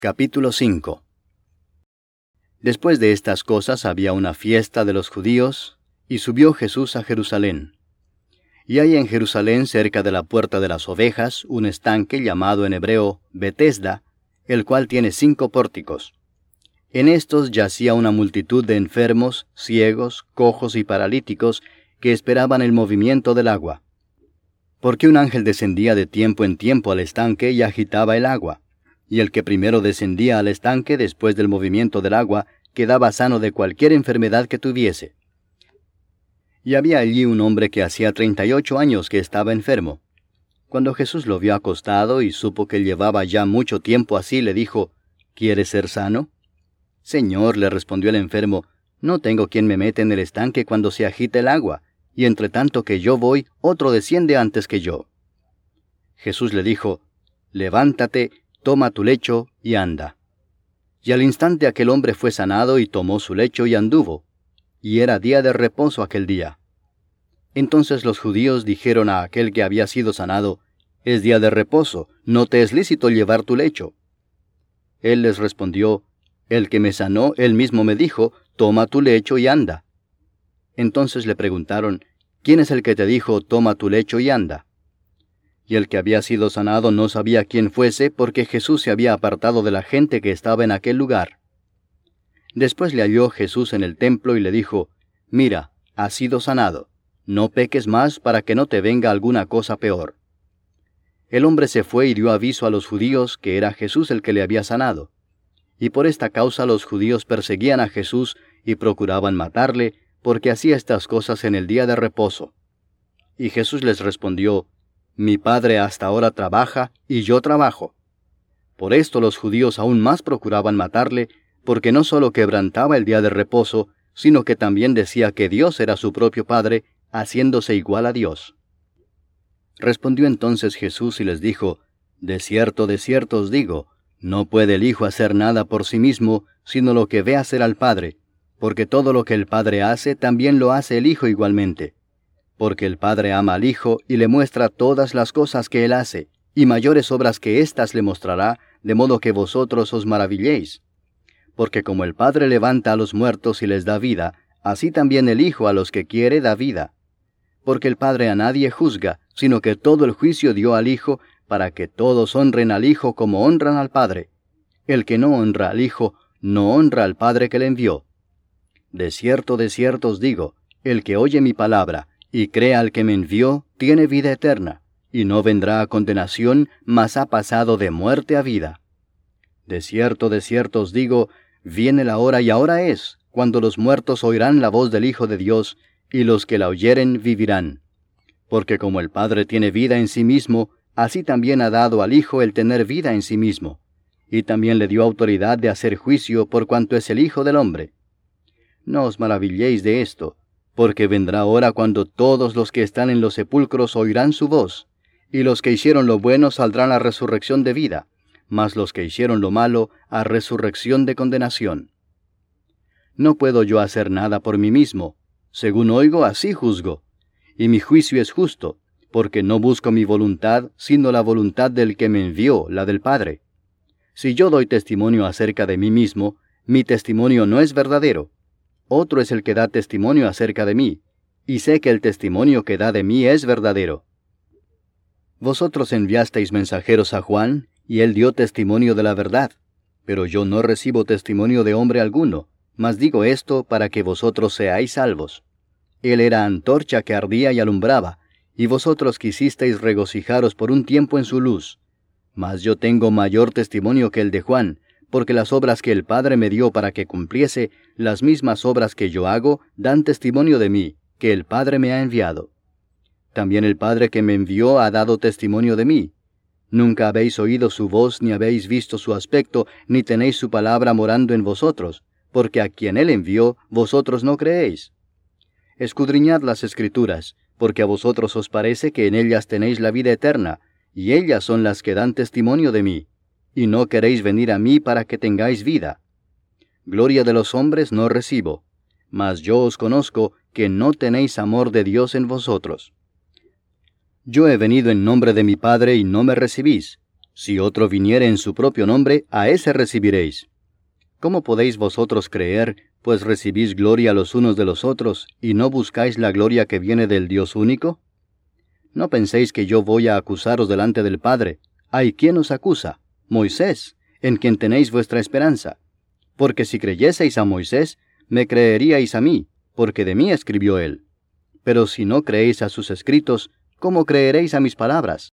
Capítulo 5. Después de estas cosas había una fiesta de los judíos, y subió Jesús a Jerusalén. Y hay en Jerusalén, cerca de la puerta de las ovejas, un estanque llamado en hebreo Betesda, el cual tiene 5 pórticos. En estos yacía una multitud de enfermos, ciegos, cojos y paralíticos, que esperaban el movimiento del agua. Porque un ángel descendía de tiempo en tiempo al estanque y agitaba el agua. Y el que primero descendía al estanque después del movimiento del agua, quedaba sano de cualquier enfermedad que tuviese. Y había allí un hombre que hacía 38 años que estaba enfermo. Cuando Jesús lo vio acostado y supo que llevaba ya mucho tiempo así, le dijo, ¿quieres ser sano? Señor, le respondió el enfermo, no tengo quien me mete en el estanque cuando se agita el agua, y entre tanto que yo voy, otro desciende antes que yo. Jesús le dijo, levántate, toma tu lecho y anda. Y al instante aquel hombre fue sanado y tomó su lecho y anduvo. Y era día de reposo aquel día. Entonces los judíos dijeron a aquel que había sido sanado, es día de reposo, no te es lícito llevar tu lecho. Él les respondió, el que me sanó, él mismo me dijo, toma tu lecho y anda. Entonces le preguntaron, ¿quién es el que te dijo, toma tu lecho y anda? Y el que había sido sanado no sabía quién fuese, porque Jesús se había apartado de la gente que estaba en aquel lugar. Después le halló Jesús en el templo y le dijo, mira, has sido sanado, no peques más para que no te venga alguna cosa peor. El hombre se fue y dio aviso a los judíos que era Jesús el que le había sanado. Y por esta causa los judíos perseguían a Jesús y procuraban matarle, porque hacía estas cosas en el día de reposo. Y Jesús les respondió, mi Padre hasta ahora trabaja, y yo trabajo. Por esto los judíos aún más procuraban matarle, porque no solo quebrantaba el día de reposo, sino que también decía que Dios era su propio Padre, haciéndose igual a Dios. Respondió entonces Jesús y les dijo, de cierto os digo, no puede el Hijo hacer nada por sí mismo, sino lo que ve hacer al Padre, porque todo lo que el Padre hace, también lo hace el Hijo igualmente. Porque el Padre ama al Hijo y le muestra todas las cosas que Él hace, y mayores obras que éstas le mostrará, de modo que vosotros os maravilléis. Porque como el Padre levanta a los muertos y les da vida, así también el Hijo a los que quiere da vida. Porque el Padre a nadie juzga, sino que todo el juicio dio al Hijo, para que todos honren al Hijo como honran al Padre. El que no honra al Hijo, no honra al Padre que le envió. De cierto os digo, el que oye mi palabra, y cree al que me envió, tiene vida eterna, y no vendrá a condenación, mas ha pasado de muerte a vida. De cierto os digo, viene la hora y ahora es, cuando los muertos oirán la voz del Hijo de Dios, y los que la oyeren vivirán. Porque como el Padre tiene vida en sí mismo, así también ha dado al Hijo el tener vida en sí mismo, y también le dio autoridad de hacer juicio por cuanto es el Hijo del hombre. No os maravilléis de esto, porque vendrá hora cuando todos los que están en los sepulcros oirán su voz, y los que hicieron lo bueno saldrán a resurrección de vida, mas los que hicieron lo malo a resurrección de condenación. No puedo yo hacer nada por mí mismo, según oigo así juzgo, y mi juicio es justo, porque no busco mi voluntad, sino la voluntad del que me envió, la del Padre. Si yo doy testimonio acerca de mí mismo, mi testimonio no es verdadero. Otro es el que da testimonio acerca de mí, y sé que el testimonio que da de mí es verdadero. Vosotros enviasteis mensajeros a Juan, y él dio testimonio de la verdad, pero yo no recibo testimonio de hombre alguno, mas digo esto para que vosotros seáis salvos. Él era antorcha que ardía y alumbraba, y vosotros quisisteis regocijaros por un tiempo en su luz. Mas yo tengo mayor testimonio que el de Juan, porque las obras que el Padre me dio para que cumpliese, las mismas obras que yo hago, dan testimonio de mí, que el Padre me ha enviado. También el Padre que me envió ha dado testimonio de mí. Nunca habéis oído su voz, ni habéis visto su aspecto, ni tenéis su palabra morando en vosotros, porque a quien él envió, vosotros no creéis. Escudriñad las Escrituras, porque a vosotros os parece que en ellas tenéis la vida eterna, y ellas son las que dan testimonio de mí. Y no queréis venir a mí para que tengáis vida. Gloria de los hombres no recibo, mas yo os conozco que no tenéis amor de Dios en vosotros. Yo he venido en nombre de mi Padre y no me recibís, Si otro viniere en su propio nombre, a ese recibiréis. ¿Cómo podéis vosotros creer, pues recibís gloria los unos de los otros, y no buscáis la gloria que viene del Dios único? No penséis que yo voy a acusaros delante del Padre. ¿Hay quien os acusa? Moisés, en quien tenéis vuestra esperanza. Porque si creyeseis a Moisés, me creeríais a mí, porque de mí escribió él. Pero si no creéis a sus escritos, ¿cómo creeréis a mis palabras?